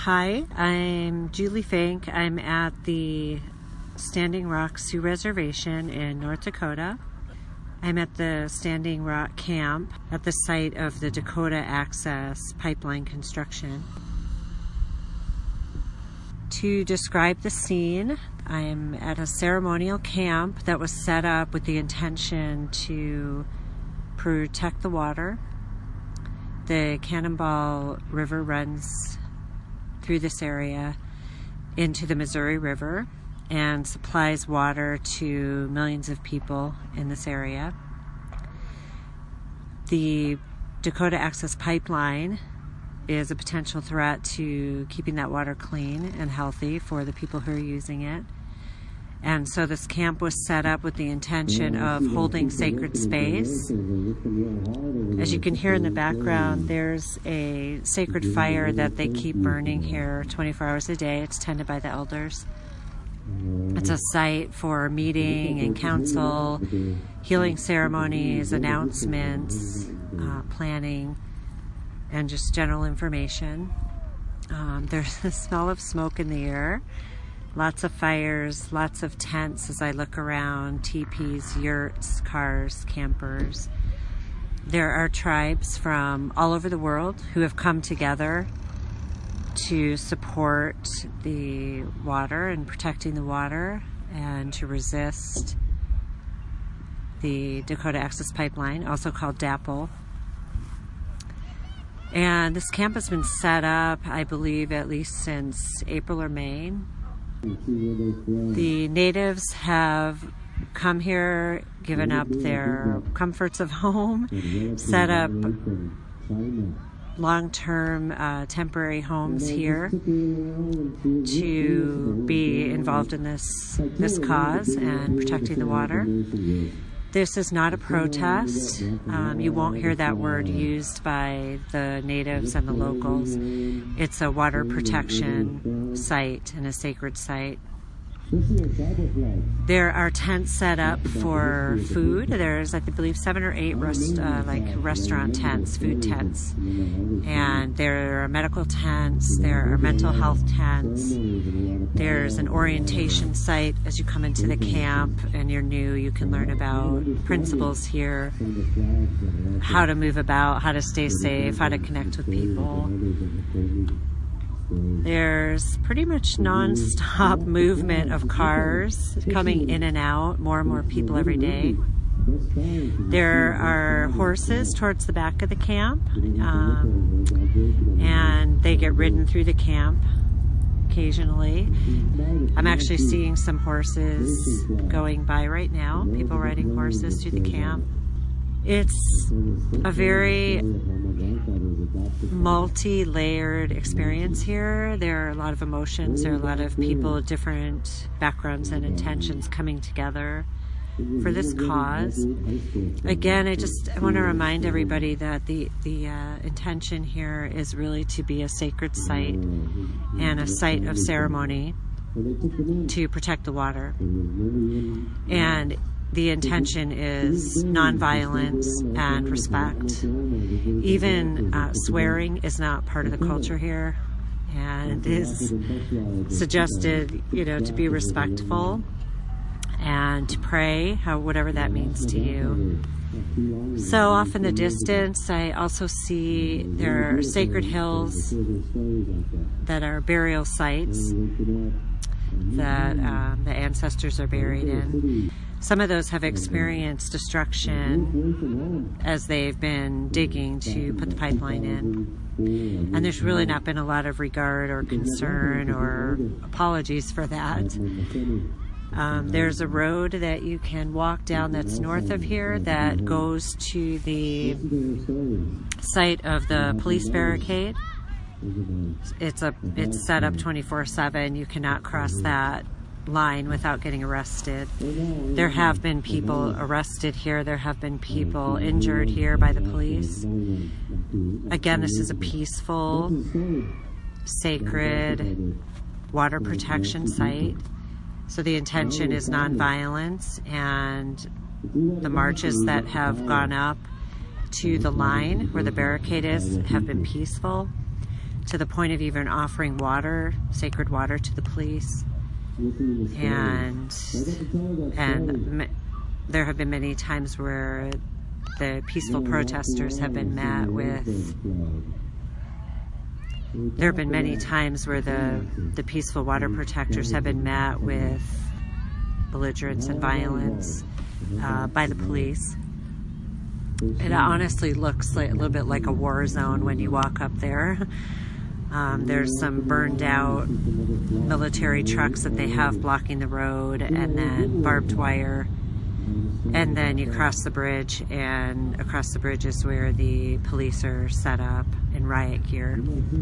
Hi, I'm Julie Fink. I'm at the Standing Rock Sioux Reservation in North Dakota. I'm at the Standing Rock Camp at the site of the Dakota Access Pipeline construction. To describe the scene, I'm at a ceremonial camp that was set up with the intention to protect the water. The Cannonball River runs through this area into the Missouri River and supplies water to millions of people in this area. The Dakota Access Pipeline is a potential threat to keeping that water clean and healthy for the people who are using it. And so this camp was set up with the intention of holding sacred space. As you can hear in the background, there's a sacred fire that they keep burning here 24 hours a day. It's tended by the elders. It's a site for meeting and council, healing ceremonies, announcements, planning, and just general information. There's a smell of smoke in the air. Lots of fires, lots of tents as I look around, teepees, yurts, cars, campers. There are tribes from all over the world who have come together to support the water and protecting the water and to resist the Dakota Access Pipeline, also called DAPL. And this camp has been set up, I believe, at least since April or May. The natives have come here, given up their comforts of home, set up long-term temporary homes here to be involved in this cause and protecting the water. This is not a protest. You won't hear that word used by the natives and the locals. It's a water protection site and a sacred site. There are tents set up for food. There's, I believe, 7 or 8 restaurant tents, food tents. And there are medical tents, there are mental health tents. There's an orientation site as you come into the camp and you're new. You can learn about principles here, how to move about, how to stay safe, how to connect with people. There's pretty much non-stop movement of cars coming in and out, more and more people every day. There are horses towards the back of the camp, and they get ridden through the camp occasionally. I'm actually seeing some horses going by right now, people riding horses through the camp. It's a very multi-layered experience here. There are a lot of emotions, there are a lot of people with different backgrounds and intentions coming together for this cause. Again, I want to remind everybody that the intention here is really to be a sacred site and a site of ceremony to protect the water. And the intention is nonviolence and respect. Even swearing is not part of the culture here, and is suggested, to be respectful and to pray, whatever that means to you. So off in the distance, I also see there are sacred hills that are burial sites that the ancestors are buried in. Some of those have experienced destruction as they've been digging to put the pipeline in. And there's really not been a lot of regard or concern or apologies for that. There's a road that you can walk down that's north of here that goes to the site of the police barricade. It's set up 24/7. You cannot cross that line without getting arrested. There have been people arrested here. There have been people injured here by the police. Again, this is a peaceful, sacred water protection site. So the intention is nonviolence, and the marches that have gone up to the line where the barricade is have been peaceful. to the point of even offering water, sacred water, to the police. And there have been many times where the peaceful protesters have been met with, there have been many times where the peaceful water protectors have been met with belligerence and violence by the police. It honestly looks like a little bit like a war zone when you walk up there. There's some burned out military trucks that they have blocking the road, and then barbed wire. And then you cross the bridge, and across the bridge is where the police are set up in riot gear.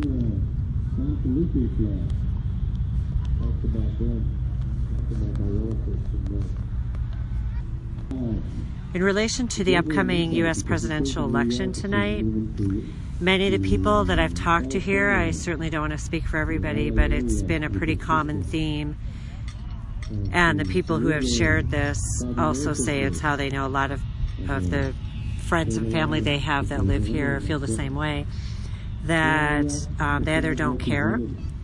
In relation to the upcoming U.S. presidential election tonight, many of the people that I've talked to here, I certainly don't want to speak for everybody, but it's been a pretty common theme. And the people who have shared this also say it's how they know. A lot of the friends and family they have that live here feel the same way, that they either don't care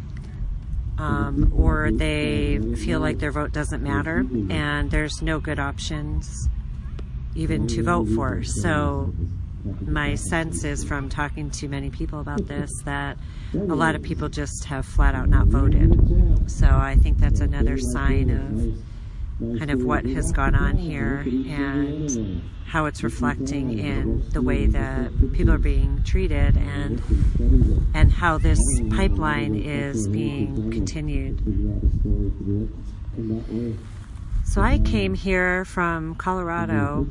or they feel like their vote doesn't matter, and there's no good options even to vote for. So my sense is, from talking to many people about this, that a lot of people just have flat out not voted. So I think that's another sign of kind of what has gone on here and how it's reflecting in the way that people are being treated, and how this pipeline is being continued. So I came here from Colorado.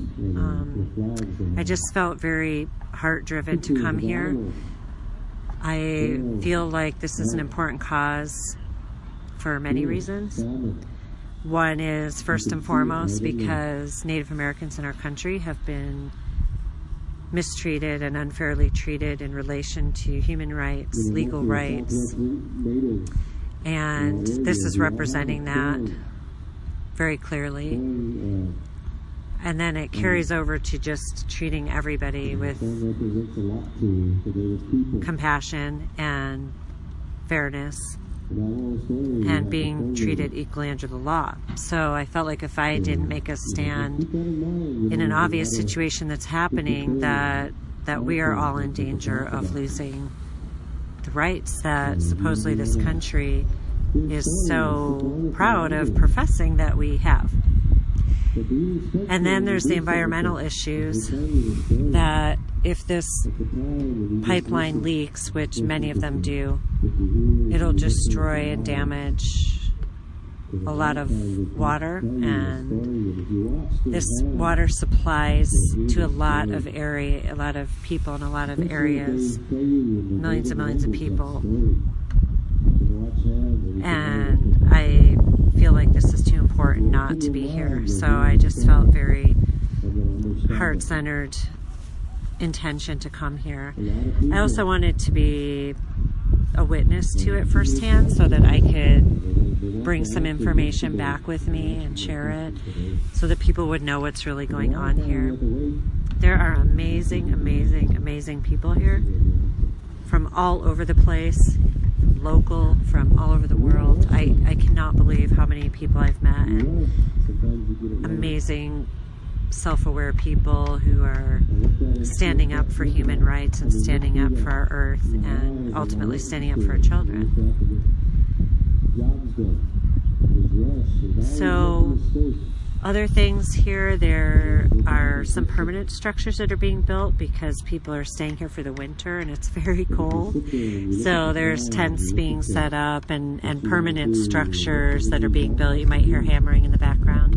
I just felt very heart-driven to come here. I feel like this is an important cause for many reasons. One is, first and foremost, because Native Americans in our country have been mistreated and unfairly treated in relation to human rights, legal rights, and this is representing that very clearly. And then it carries over to just treating everybody with compassion and fairness and being treated equally under the law. So I felt like if I didn't make a stand in an obvious situation that's happening, that we are all in danger of losing the rights that supposedly this country is so proud of professing that we have. And then there's the environmental issues, that if this pipeline leaks, which many of them do, it'll destroy and damage a lot of water, and this water supplies to a lot of people in a lot of areas, millions and millions of people. And I feel like this is too important not to be here. So I just felt very heart-centered intention to come here. I also wanted to be a witness to it firsthand so that I could bring some information back with me and share it so that people would know what's really going on here. There are amazing, amazing, amazing people here from all over the place, local, from all over the world. I cannot believe how many people I've met, and amazing, self-aware people who are standing up for human rights and standing up for our earth and ultimately standing up for our children. So other things here, there are some permanent structures that are being built because people are staying here for the winter and it's very cold. So there's tents being set up and permanent structures that are being built. You might hear hammering in the background.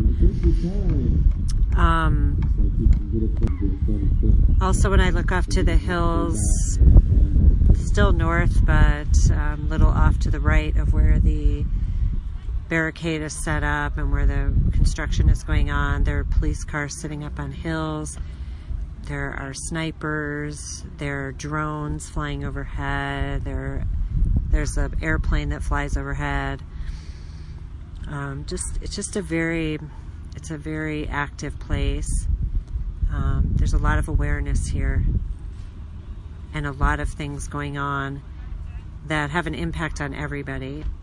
Also, when I look off to the hills, still north, but a little off to the right of where the barricade is set up and where the construction is going on, there are police cars sitting up on hills. There are snipers. There are drones flying overhead. There's an airplane that flies overhead. It's a very active place. There's a lot of awareness here and a lot of things going on that have an impact on everybody.